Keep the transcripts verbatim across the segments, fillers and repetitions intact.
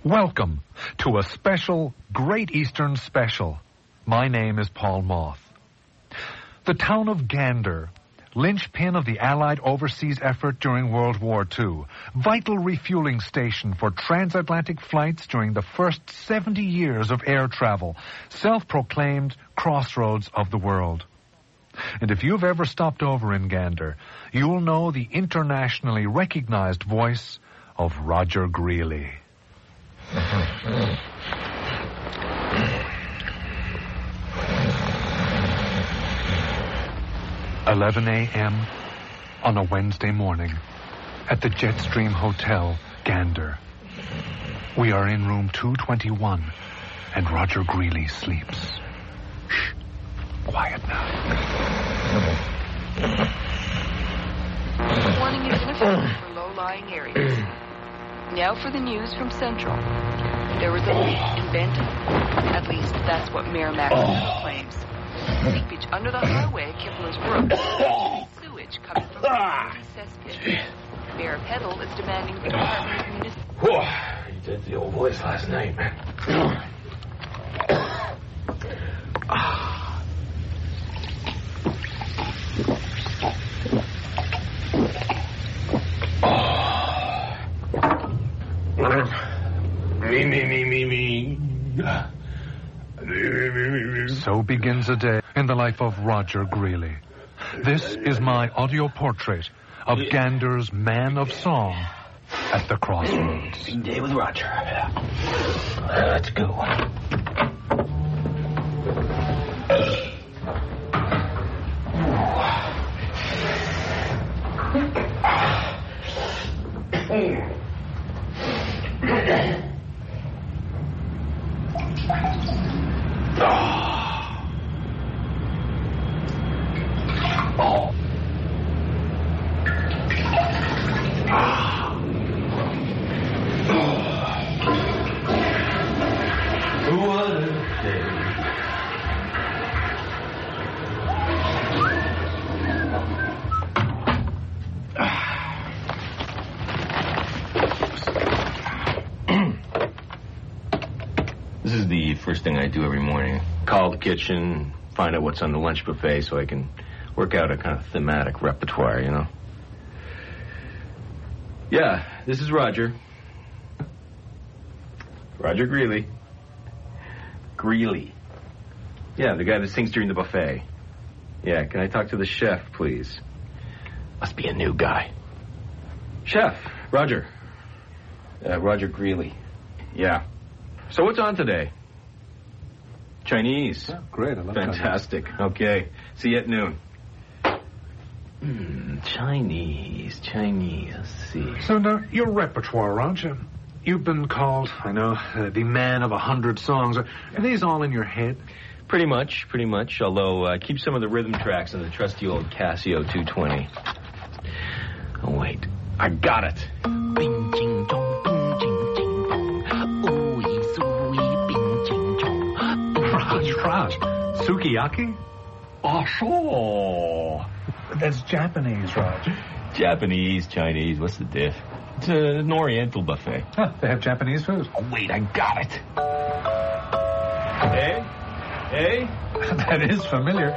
Welcome to a special Great Eastern Special. My name is Paul Moth. The town of Gander, linchpin of the Allied overseas effort during World War Two, vital refueling station for transatlantic flights during the first seventy years of air travel, self-proclaimed crossroads of the world. And if you've ever stopped over in Gander, you'll know the internationally recognized voice of Roger Greeley. eleven a.m. on a Wednesday morning at the Jetstream Hotel, Gander. We are in room two twenty-one, and Roger Greeley sleeps. Shh. Quiet now. Warning is in effect for low-lying areas. Now for the news from Central. There was a leak in Benton. At least that's what Mayor McNamara claims. Seepage under the highway at Kipler's Brook. Sewage coming from the cesspit. Mayor Peddle is demanding the Department of Municipal... You did the old voice last night, man. Me, me, me, me, me. So begins a day in the life of Roger Greeley. This is my audio portrait of Gander's man of song at the crossroads. Big day with Roger. Let's go. This is the first thing I do every morning. Call the kitchen, find out what's on the lunch buffet so I can work out a kind of thematic repertoire, you know? Yeah, this is Roger. Roger Greeley. Greeley. Yeah, the guy that sings during the buffet. Yeah, can I talk to the chef, please? Must be a new guy. Chef, Roger. Uh, Roger Greeley. Yeah. So what's on today? Chinese. Oh, great, I love Fantastic. Chinese. Okay. See you at noon. Mm, Chinese, Chinese. Let's see. So now, your repertoire, Roger. You've been called, I know, uh, the man of a hundred songs. Are, are these all in your head? Pretty much, pretty much. Although, uh, keep some of the rhythm tracks on the trusty old Casio two twenty. Oh, wait. I got it. Bing, jing, dong, bing, jing, jing, dong. Ooey, zooey, bing, jing, dong. Raj, Raj. Sukiyaki? Oh, sure. That's Japanese, Raj. Japanese, Chinese, what's the diff? It's a, an Oriental buffet. Huh, they have Japanese food. Oh, wait, I got it. Hey? Hey? That is familiar.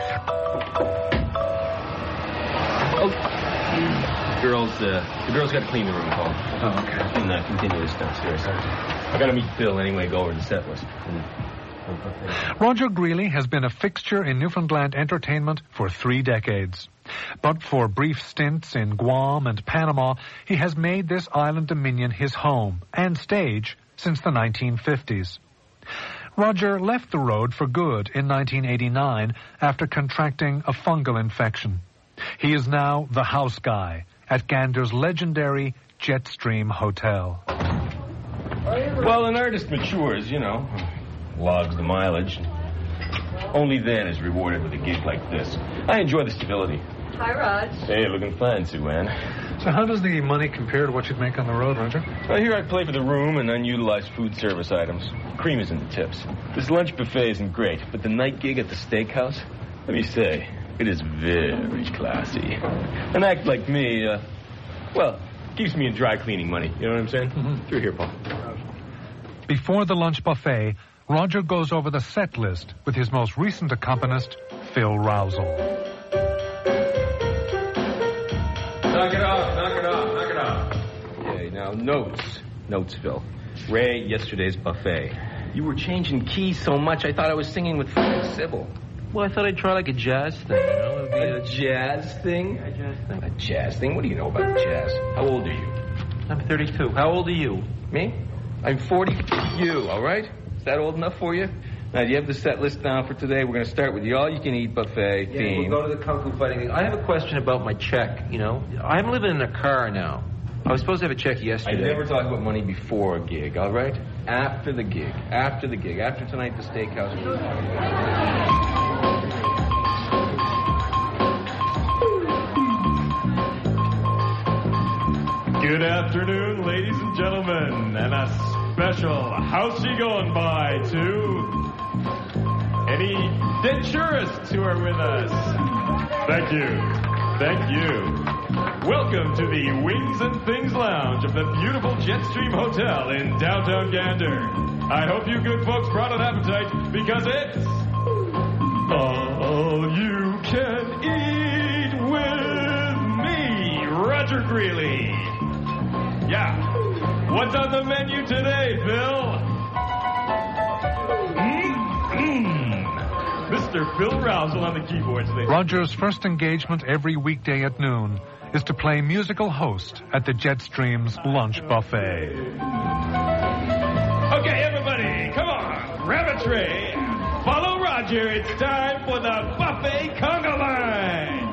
Oh. Girls, uh, the girls got to clean the room, Paul. Oh, okay. And uh, continue this downstairs. I got to meet Bill anyway, go over the set list. Roger Greeley has been a fixture in Newfoundland entertainment for three decades. But for brief stints in Guam and Panama, he has made this island dominion his home and stage since the nineteen fifties. Roger left the road for good in nineteen eighty-nine after contracting a fungal infection. He is now the house guy at Gander's legendary Jetstream Hotel. Well, an artist matures, you know, logs the mileage. Only then is rewarded with a gig like this. I enjoy the stability. Hi, Raj. Hey, looking fine, Sue Ann. So how does the money compare to what you'd make on the road, Roger? Well, here I play for the room and unutilized food service items. Cream is in the tips. This lunch buffet isn't great, but the night gig at the steakhouse, let me say, it is very classy. An act like me, uh, well, keeps me in dry cleaning money. You know what I'm saying? Mm-hmm. Through here, Paul. Before the lunch buffet, Roger goes over the set list with his most recent accompanist, Phil Rousel. Knock it off, knock it off, knock it off. Okay, now notes. Notes, Phil. Ray, yesterday's buffet. You were changing keys so much I thought I was singing with Frank Sybil. Well, I thought I'd try like a jazz thing, you know? It'd be A jazz thing? a jazz thing. A jazz thing? What do you know about jazz? How old are you? I'm thirty-two. How old are you? Me? I'm forty. You, all right? Is that old enough for you? Now, do you have the set list down for today? We're going to start with the all-you-can-eat buffet Yeah, theme. we'll go to the Kung Fu Fighting. I have a question about my check, you know? I'm living in a car now. I was supposed to have a check I yesterday. never talk about money before a gig, all right? After the gig. After the gig. After tonight, the steakhouse. Good afternoon, ladies and gentlemen, and a special how's she going by to any denturists who are with us. Thank you. Thank you. Welcome to the Wings and Things Lounge of the beautiful Jetstream Hotel in downtown Gander. I hope you good folks brought an appetite because it's all you can eat with me, Roger Greeley. Yeah. What's on the menu today, Phil? Mm-hmm. Mister Phil Rousel on the keyboards. Ladies. Roger's first engagement every weekday at noon is to play musical host at the Jetstream's lunch buffet. Okay, everybody, come on. Grab a tray. Follow Roger. It's time for the buffet conga line.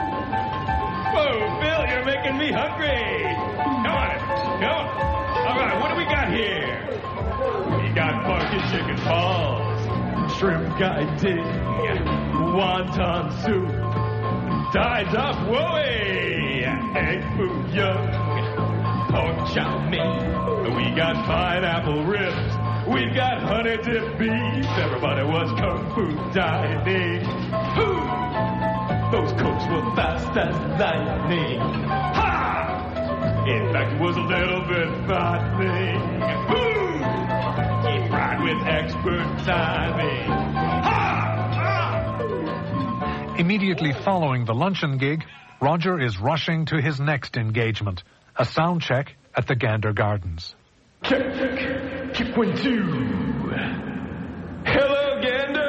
Whoa, Phil, you're making me hungry. Come on, come on. All right, what do we got here? We got funky chicken balls, shrimp guiding, wonton soup, dyed up woey, egg foo young, pork chow mein. We got pineapple ribs. We've got honey dip beef. Everybody was kung fu dining. Ooh. Those cooks were fast as lightning. Ha! In fact, it was a little bit fattening. Ooh! Deep fried with expert timing. Ha! Ha! Immediately following the luncheon gig, Roger is rushing to his next engagement, a sound check at the Gander Gardens. Check, check, check one, two. Hello, Gander.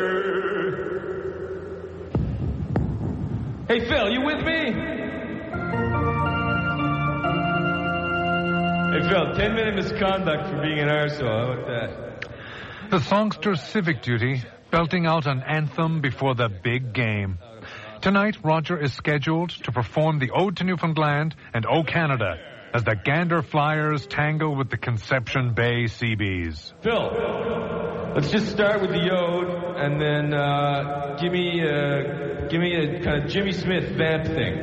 Hey, Phil, you with me? Hey, Phil, ten minute misconduct for being an arsehole. How about that? The songster's civic duty, belting out an anthem before the big game. Tonight, Roger is scheduled to perform the Ode to Newfoundland and O Canada as the Gander Flyers tangle with the Conception Bay Seabees. Phil, let's just start with the ode, and then uh, give me uh, give me a kind of Jimmy Smith vamp thing.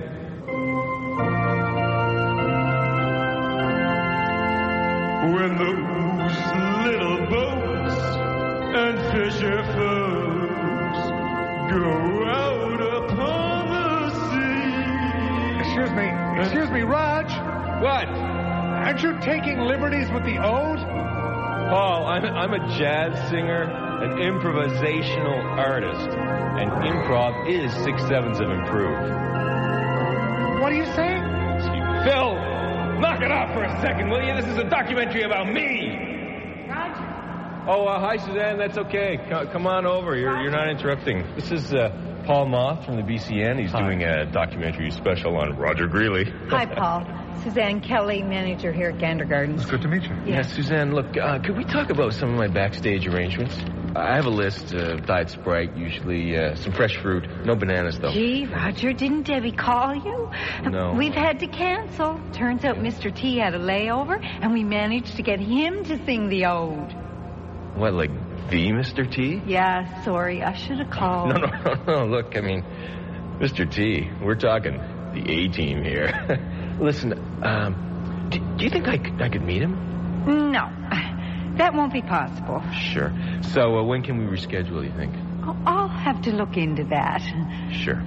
When those little boats and fisher folks go out upon the sea. Excuse me, excuse me, Raj. What? Aren't you taking liberties with the ode? Paul, I'm, I'm a jazz singer, an improvisational artist, and improv is six sevenths of improve. What are you saying? Phil, knock it off for a second, will you? This is a documentary about me. Roger. Oh, uh, hi, Suzanne. That's okay. C- come on over. You're you're not interrupting. This is uh, Paul Moth from the B C N. He's Hi. doing a documentary special on Roger Greeley. Hi, Paul. Suzanne Kelly, manager here at Gander Gardens. It's good to meet you. Yeah, Suzanne, look, uh, could we talk about some of my backstage arrangements? I have a list, uh, Diet Sprite, usually, uh, some fresh fruit, no bananas, though. Gee, Roger, didn't Debbie call you? No. We've had to cancel. Turns out Mister T had a layover, and we managed to get him to sing the ode. What, like the Mister T? Yeah, sorry, I should have called. No, no, no, no, look, I mean, Mister T, we're talking the A-team here. Listen, um, do, do you think I could, I could meet him? No, that won't be possible. Sure. So, uh, when can we reschedule, you think? Oh, I'll have to look into that. Sure.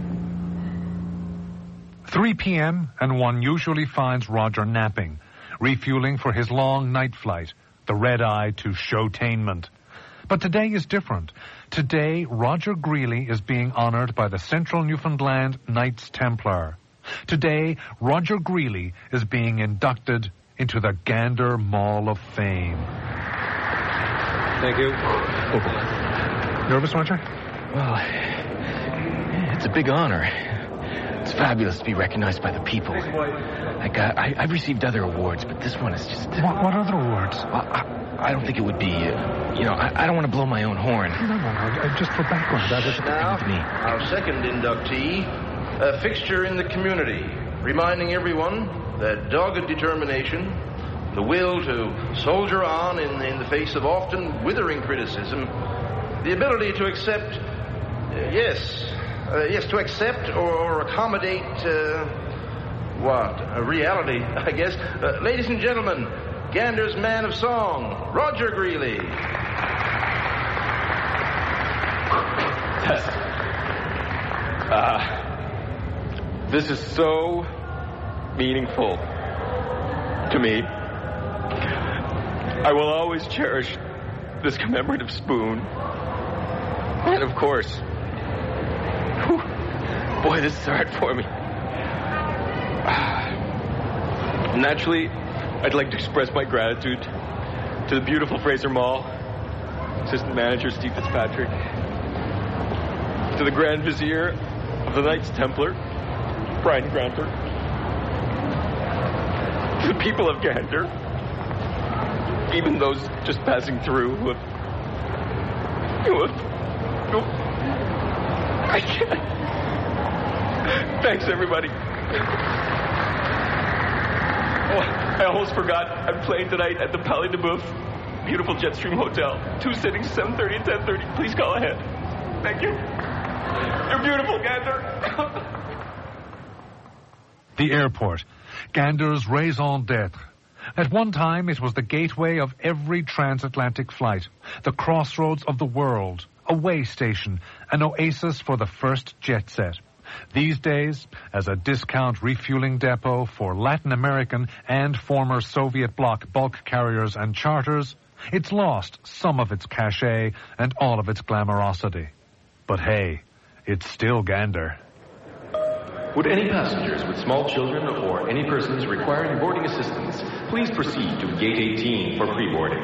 three p.m. and one usually finds Roger napping, refueling for his long night flight, the red eye to showtainment. But today is different. Today, Roger Greeley is being honored by the Central Newfoundland Knights Templar. Today, Roger Greeley is being inducted into the Gander Mall of Fame. Thank you. Oh. Nervous, Roger? Well, it's a big honor. It's fabulous to be recognized by the people. I got, I, I've received other awards, but this one is just... What, what other awards? Well, I, I don't think it would be, uh, you know, I, I don't want to blow my own horn. No, no, no, uh, just for background. That was Now, to me. our second inductee, a fixture in the community, reminding everyone that dogged determination, the will to soldier on in, in the face of often withering criticism, the ability to accept, uh, yes, uh, yes, to accept or, or accommodate, uh, what, a reality, I guess. Uh, ladies and gentlemen, Gander's man of song, Roger Greeley. Yes. Uh, this is so meaningful to me. I will always cherish this commemorative spoon. And of course, whew, boy, this is hard for me. Naturally, I'd like to express my gratitude to the beautiful Fraser Mall, assistant manager Steve Fitzpatrick, to the Grand Vizier of the Knights Templar, Brian Granter, to the people of Gander, even those just passing through who have, who have, who, I can't. Thanks, everybody. Oh, I almost forgot. I'm playing tonight at the Palais de Boeuf, beautiful Jetstream Hotel. Two sittings, seven thirty and ten thirty. Please call ahead. Thank you. You're beautiful, Gander. The airport, Gander's raison d'etre. At one time, it was the gateway of every transatlantic flight, the crossroads of the world, a way station, an oasis for the first jet set. These days, as a discount refueling depot for Latin American and former Soviet bloc bulk carriers and charters, it's lost some of its cachet and all of its glamorosity. But hey, it's still Gander. Would any passengers with small children or any persons requiring boarding assistance please proceed to gate eighteen for pre-boarding?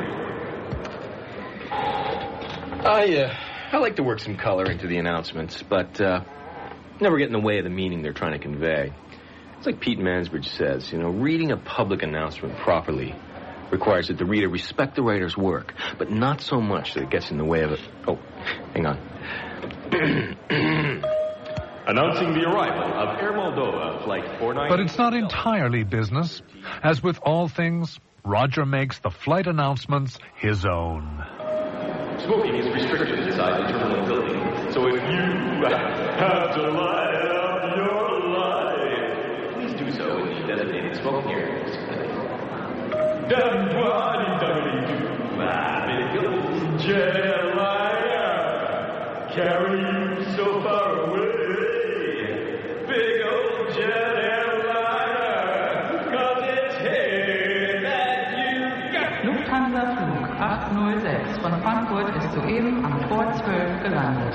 I, uh, I like to work some color into the announcements, but, uh, never get in the way of the meaning they're trying to convey. It's like Pete Mansbridge says, you know, reading a public announcement properly requires that the reader respect the writer's work, but not so much that it gets in the way of it. Oh, hang on. Announcing the arrival of Air Moldova Flight four ninety. But it's not entirely business. As with all things, Roger makes the flight announcements his own. Smoking is restricted inside the terminal building, so if you have to light up your life, please do so in the designated smoking areas. Carry you so far away. Big old jet airliner, 'cause it's here that you got. Lufthansa Flug acht null sechs von Frankfurt ist soeben am Tor zwölf gelandet.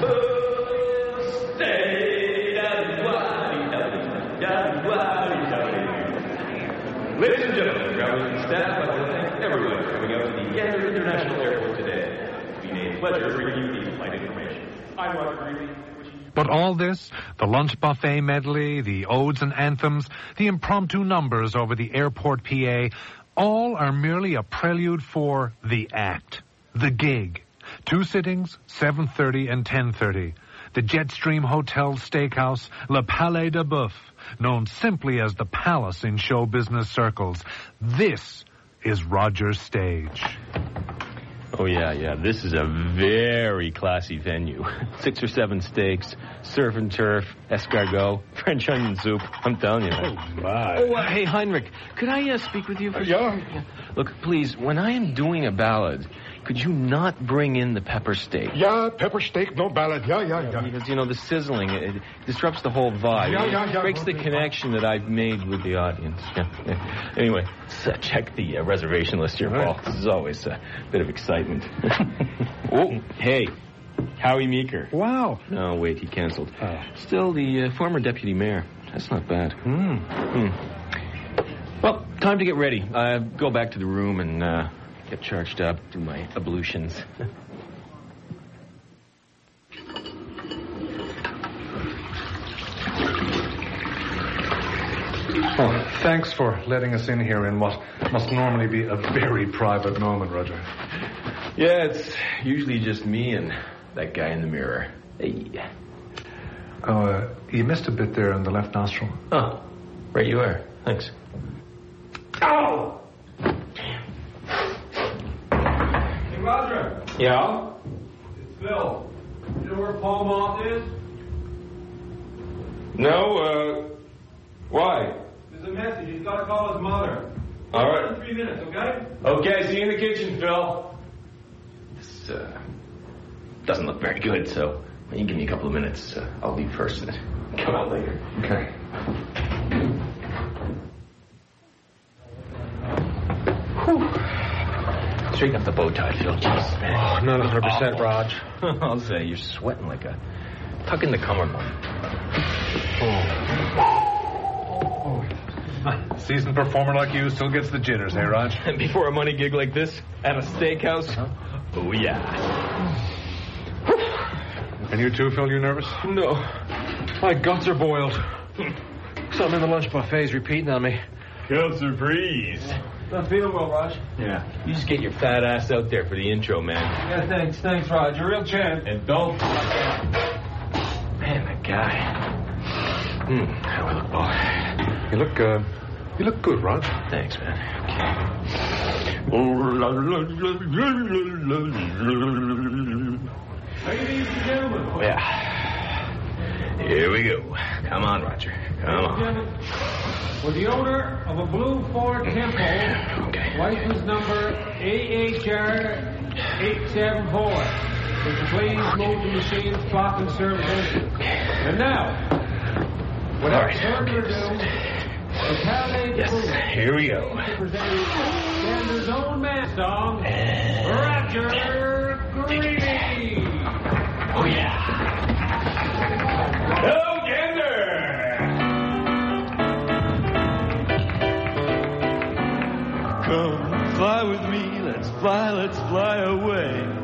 Ladies and gentlemen, travelers and staff, I want to thank everyone for coming out to the Gander International Airport today. It's been a pleasure bringing you the flight information. I'm Roger Greeley. But all this, the lunch buffet medley, the odes and anthems, the impromptu numbers over the airport P A, all are merely a prelude for the act, the gig. Two sittings, seven thirty and ten thirty. The Jetstream Hotel Steakhouse, Le Palais de Boeuf, known simply as the Palace in show business circles. This is Roger's stage. Oh, yeah, yeah. This is a very classy venue. Six or seven steaks, surf and turf, escargot, French onion soup. I'm telling you, man. Oh, my. Oh, uh, hey, Heinrich, could I uh, speak with you for... Uh, yeah. yeah. Look, please, when I am doing a ballad, could you not bring in the pepper steak? Yeah, pepper steak, no ballad. Yeah, yeah, yeah. Because, you know, the sizzling, it, it disrupts the whole vibe. Yeah, yeah, yeah. It breaks the connection that I've made with the audience. Yeah, yeah. Anyway, let's uh, check the uh, reservation list here, Paul. This is always a bit of excitement. Oh, hey. Howie Meeker. Wow. No, wait, he canceled. Oh. Still the uh, former deputy mayor. That's not bad. Hmm. Hmm. Well, time to get ready. Uh, go back to the room and uh, get charged up, do my ablutions. Oh, thanks for letting us in here in what must normally be a very private moment, Roger. Yeah, it's usually just me and that guy in the mirror. Hey. Oh, uh, you missed a bit there in the left nostril. Oh, right you are. Thanks. Ow! Hey, Roger. Yeah? It's Phil. You know where Paul Moth is? No, uh, why? There's a message. He's got to call his mother. All right. In three minutes, okay? Okay, see you in the kitchen, Phil. This, uh, doesn't look very good, so when you give me a couple of minutes, uh, I'll leave first and come out later. Okay. Whew. Straighten up the bow tie, Phil. Jeez, man. Oh, not one hundred percent, Oh. Raj. I'll say, you're sweating like a... Tuck in the cummerbund. Oh. Seasoned performer like you still gets the jitters, eh, Raj? And before a money gig like this, at a steakhouse? Huh? Oh, yeah. And you too, Phil, you nervous? No. My guts are boiled. Something in the lunch buffet is repeating on me. Counselor Freeze. Not feeling well, Raj. Yeah. You just get your fat ass out there for the intro, man. Yeah, thanks. Thanks, Raj. You're a real champ. And don't... Man, that guy. Hmm. How I look, boy. You look, uh, you look good, Raj. Thanks, man. Ladies and gentlemen. Okay. Yeah. Here we go. Come on, Roger. Come on. With the owner of a blue Ford Tempo, Okay. license number A H R eight seven four. With the Plains Motor Machines Clock and Services. And now, without All right. further ado, the Palais Yes, here we go. presenting Gander's own man song, Roger Greeley. Oh, yeah. Hello, Gander! Come fly with me, let's fly, let's fly away.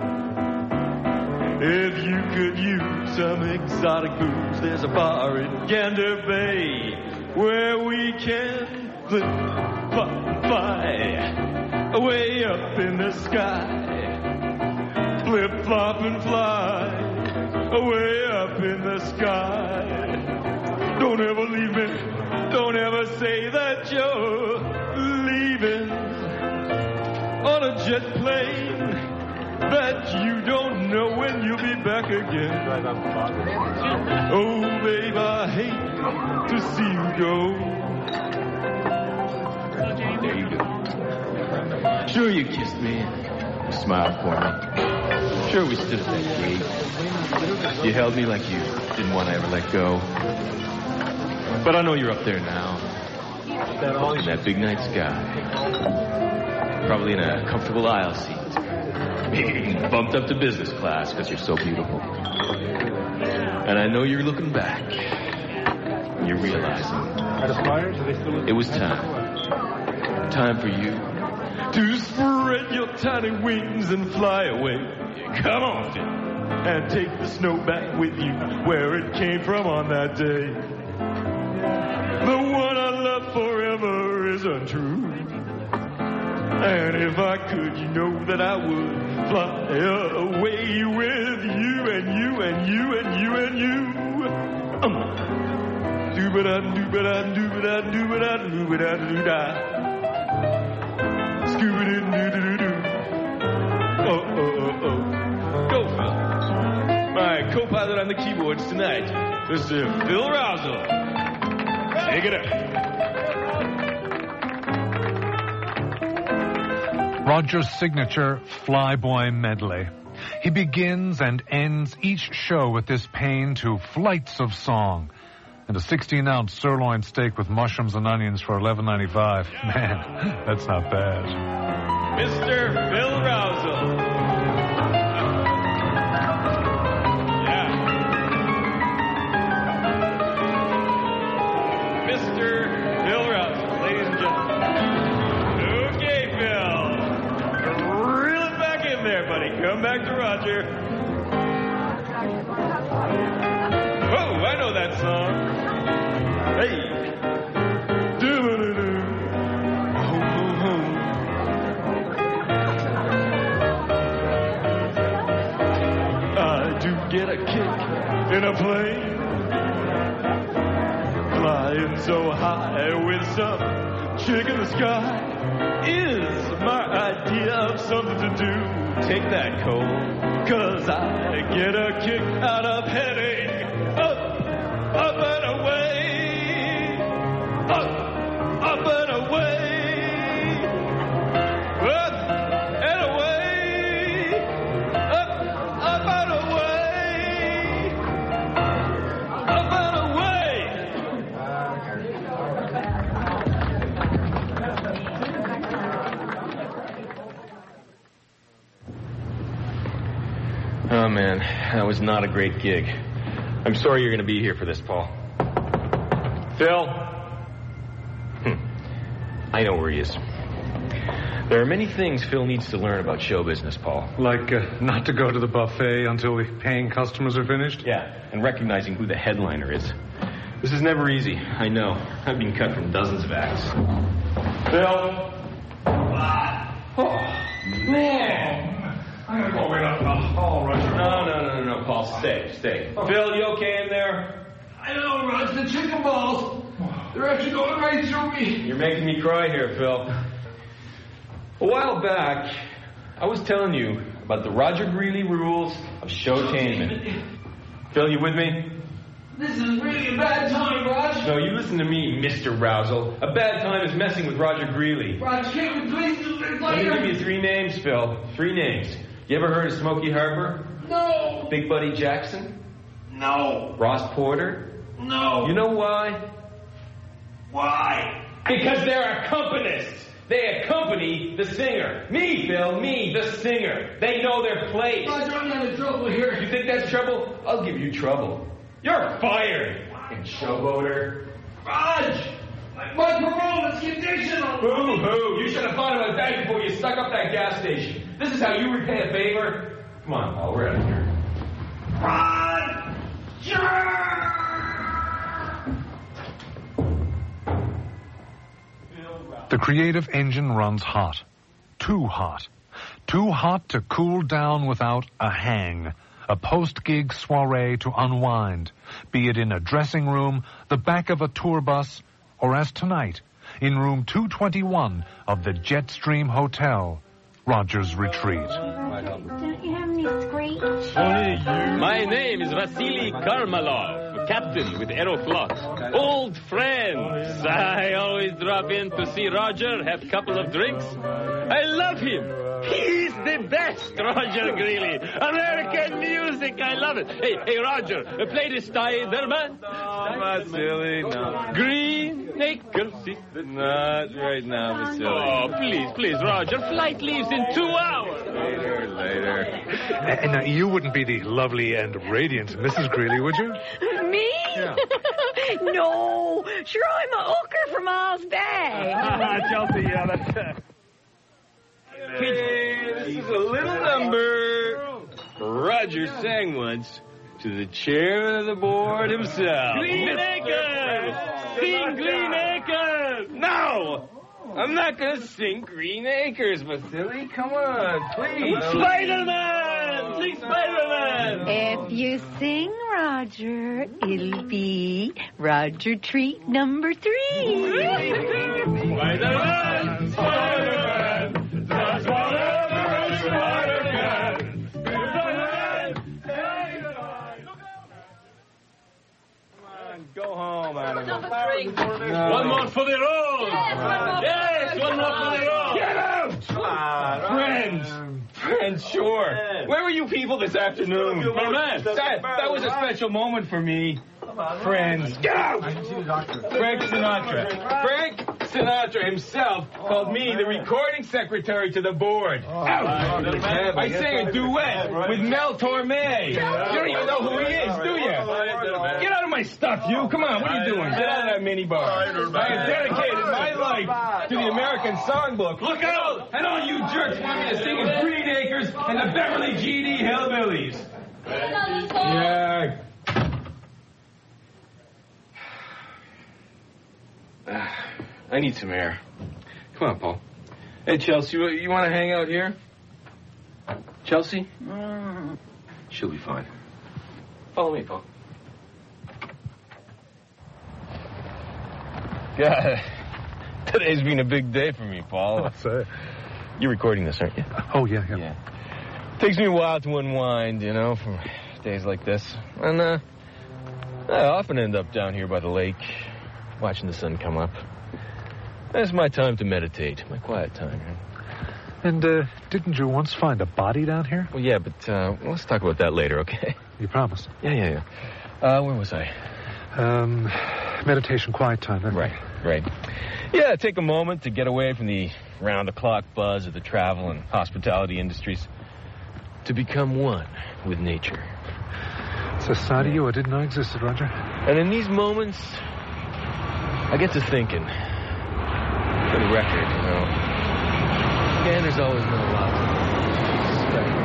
If you could use some exotic booze, there's a bar in Gander Bay where we can flip, flop, fly away up in the sky. Flip, flop, and fly away up in the sky. Don't ever leave me, don't ever say that you're leaving on a jet plane that you don't know when you'll be back again. Oh, babe, I hate to see you go. There you go. Sure, you kissed me. You smiled for me. Sure, we stood at that gate. You held me like you didn't want to ever let go. But I know you're up there now. In that big night sky. Probably in a comfortable aisle seat. Bumped up to business class because you're so beautiful. And I know you're looking back. You're realizing it was time. Time for you to spread your tiny wings and fly away. Come on, Phil, and take the snow back with you where it came from on that day. The one I love forever is untrue. And if I could, you know that I would fly away with you and you and you and you and you. Um. Do-ba-da, do-ba-da, do-ba-da, do-ba-da, do-ba-da, do-da. Scooby-doo-doo-doo-doo. Oh, oh, oh, oh. Go, Phil. My co-pilot on the keyboards tonight, Mister Phil Rousel. Take it up. Roger's signature Flyboy medley. He begins and ends each show with this pain to flights of song. And a sixteen-ounce sirloin steak with mushrooms and onions for eleven ninety-five. Man, that's not bad. Mister Bill Rousel. Yeah. Mister Bill Rousel, ladies and gentlemen. Okay, Bill. Reel it back in there, buddy. Come back to Roger. Oh, I know that song. Hey. Do-do-do-do. Ho, ho, ho. I do get a kick in a plane, flying so high with some chick in the sky is my idea of something to do. Take that, Cole, 'cause I get a kick out of heading up, up and away, up, up and away, up and away, up, up and away, up and away. Oh, man, that was not a great gig. I'm sorry you're going to be here for this, Paul. Phil? Hm. I know where he is. There are many things Phil needs to learn about show business, Paul. Like uh, not to go to the buffet until the paying customers are finished? Yeah, and recognizing who the headliner is. This is never easy, I know. I've been cut from dozens of acts. Phil? Ah. Oh, man. I'm gonna go wait up the hall, Roger. No, no, no, no, no, Paul, stay, stay. Phil, you okay in there? I know, Roger. The chicken balls. They're actually going right through me. You're making me cry here, Phil. A while back, I was telling you about the Roger Greeley rules of showtainment. Phil, you with me? This is really a bad time, Roger. No, you listen to me, Mister Rousel. A bad time is messing with Roger Greeley. Roger, can't we please do this Let me later? give you three names, Phil. Three names. You ever heard of Smokey Harbor? No. Big Buddy Jackson? No. Ross Porter? No. You know why? Why? Because they're accompanists. They accompany the singer. Me, Phil, me, the singer. They know their place. Roger, I'm having trouble here. You think that's trouble? I'll give you trouble. You're fired, fucking showboater. Raj! My parole is conditional. Boo-hoo. You should have thought about that before you stuck up that gas station. This is how you repay a favor? Come on, Paul, we're out of here. Raj! The creative engine runs hot. Too hot. Too hot to cool down without a hang. A post-gig soiree to unwind. Be it in a dressing room, the back of a tour bus, or as tonight, in room two twenty-one of the Jetstream Hotel, Rogers Retreat. Don't you have any screech? My name is Vasily Karmalov, captain with Aeroflot. Old friends. I always drop in to see Roger, have a couple of drinks. I love him. He's the best, Roger Greeley. American music, I love it. Hey, hey, Roger, play the Spider-Man. No, Vasily, no. Green Acres. Not right now, Vasily. Oh, please, please, Roger. Flight leaves in two hours. Later, later. And now, you wouldn't be the lovely and radiant Missus Greeley, would you? Me? Yeah. No. Sure, I'm a hooker from Miles Bay. Chelsea, yeah, that's it. Hey, this is a little number Roger sang once to the chairman of the board himself. Green Acres! Sing Green Acres! No! I'm not going to sing Green Acres, Vasily. Come on, please. Spider-Man! Sing Spider-Man! If you sing, Roger, it'll be Roger Treat number three. Spider-Man! Spider-Man! Does whatever a spider can. Spider-Man! Come on, go home, Adam. No. One more for the road. Yes, one more. Yes, one more for the road. Get out! on. Friends. Friends, sure. Where were you people this afternoon? My man. That, that was a special moment for me. Friends. Get out! Frank Sinatra. Frank Sinatra himself called me the recording secretary to the board. Out! I sang a duet with Mel Torme. You don't even know who he is, do you? Get out of my stuff, you. Come on, what are you doing? Get out of that minibar. I have dedicated my life to the American songbook. Look out! And all you jerks want me to sing in Green Acres and the Beverly G D Hillbillies. Yeah. I need some air. Come on, Paul. Hey, Chelsea, you, you want to hang out here? Chelsea? Mm. She'll be fine. Follow me, Paul. God, today's been a big day for me, Paul. What's that? You're recording this, aren't you? Oh, yeah, yeah. Yeah. Takes me a while to unwind, you know, from days like this. And, uh, I often end up down here by the lake, watching the sun come up. It's my time to meditate, my quiet time. And, uh, didn't you once find a body down here? Well, yeah, but, uh, let's talk about that later, okay? You promise? Yeah, yeah, yeah. Uh, where was I? Um, meditation, quiet time. Then. Right, right. Yeah, take a moment to get away from the round-the-clock buzz of the travel and hospitality industries. To become one with nature. It's a side of you I didn't know existed, Roger. And in these moments, I get to thinking, for the record, you know, Gander's always been a lot special.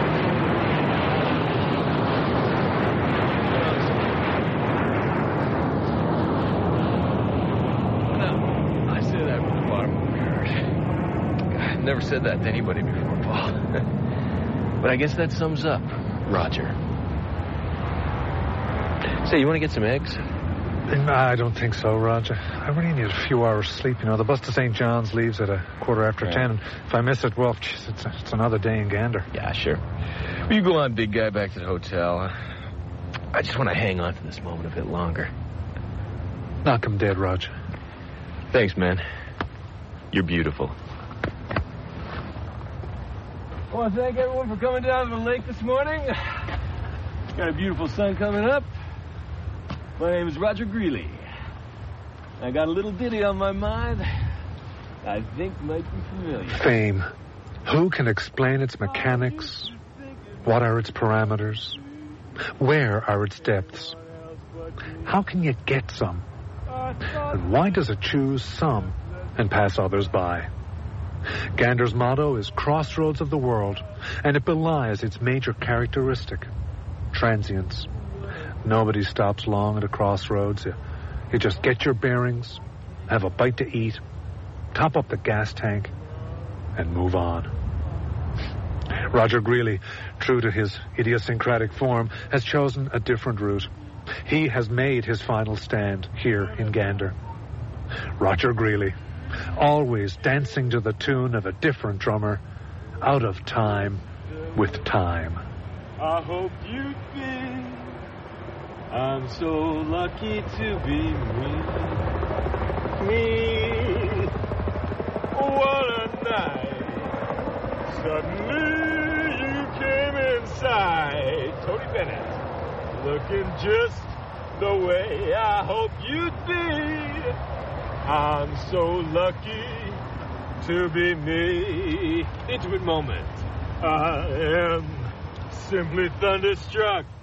No, I say that from the bottom of my heart. I've never said that to anybody before, Paul. But I guess that sums up Roger. Say, you want to get some eggs? I don't think so, Roger. I really need a few hours sleep. You know, the bus to Saint John's leaves at a quarter after right. ten. And if I miss it, well, geez, it's, it's another day in Gander. Yeah, sure. Well, you go on, big guy, back to the hotel. I just want to hang on to this moment a bit longer. Knock him dead, Roger. Thanks, man. You're beautiful. I want to thank everyone for coming down to the lake this morning. Got a beautiful sun coming up. My name is Roger Greeley. I got a little ditty on my mind I think might be familiar. Fame. Who can explain its mechanics? What are its parameters? Where are its depths? How can you get some? And why does it choose some and pass others by? Gander's motto is Crossroads of the World, and it belies its major characteristic, transience. Nobody stops long at a crossroads. You, you just get your bearings, have a bite to eat, top up the gas tank, and move on. Roger Greeley, true to his idiosyncratic form, has chosen a different route. He has made his final stand here in Gander. Roger Greeley, always dancing to the tune of a different drummer, out of time with time. I hope you think I'm so lucky to be me. Me. What a night. Suddenly you came inside. Tony Bennett, looking just the way I hoped you'd be. I'm so lucky to be me. Intimate moment. I am simply thunderstruck.